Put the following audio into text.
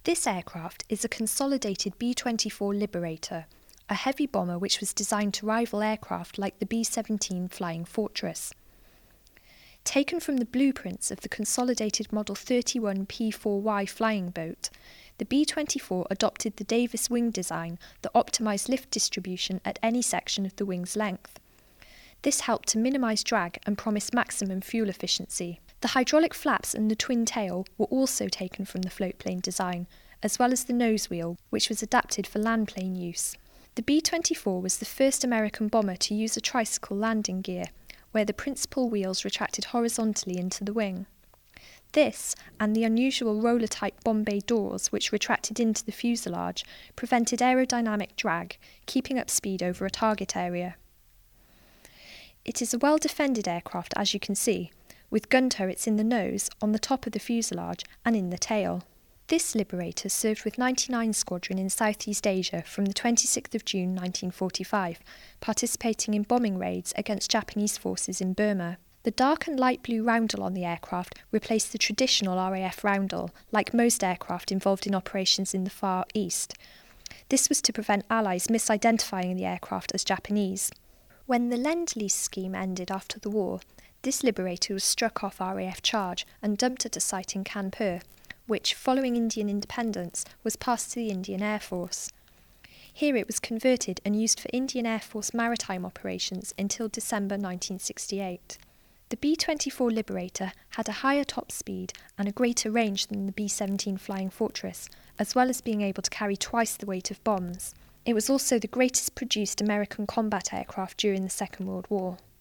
This aircraft is a consolidated B-24 Liberator, a heavy bomber which was designed to rival aircraft like the B-17 Flying Fortress. Taken from the blueprints of the consolidated Model 31 P-4Y flying boat, the B-24 adopted the Davis wing design that optimised lift distribution at any section of the wing's length. This helped to minimise drag and promise maximum fuel efficiency. The hydraulic flaps and the twin tail were also taken from the floatplane design, as well as the nose wheel, which was adapted for landplane use. The B-24 was the first American bomber to use a tricycle landing gear, where the principal wheels retracted horizontally into the wing. This, and the unusual roller-type bomb bay doors which retracted into the fuselage, prevented aerodynamic drag, keeping up speed over a target area. It is a well-defended aircraft, as you can see, with gun turrets in the nose, on the top of the fuselage, and in the tail. This Liberator served with 99 Squadron in Southeast Asia from the 26th of June 1945, participating in bombing raids against Japanese forces in Burma. The dark and light blue roundel on the aircraft replaced the traditional RAF roundel, like most aircraft involved in operations in the Far East. This was to prevent Allies misidentifying the aircraft as Japanese. When the Lend-Lease scheme ended after the war, this Liberator was struck off RAF charge and dumped at a site in Kanpur, which, following Indian independence, was passed to the Indian Air Force. Here it was converted and used for Indian Air Force maritime operations until December 1968. The B-24 Liberator had a higher top speed and a greater range than the B-17 Flying Fortress, as well as being able to carry twice the weight of bombs. It was also the greatest produced American combat aircraft during the Second World War.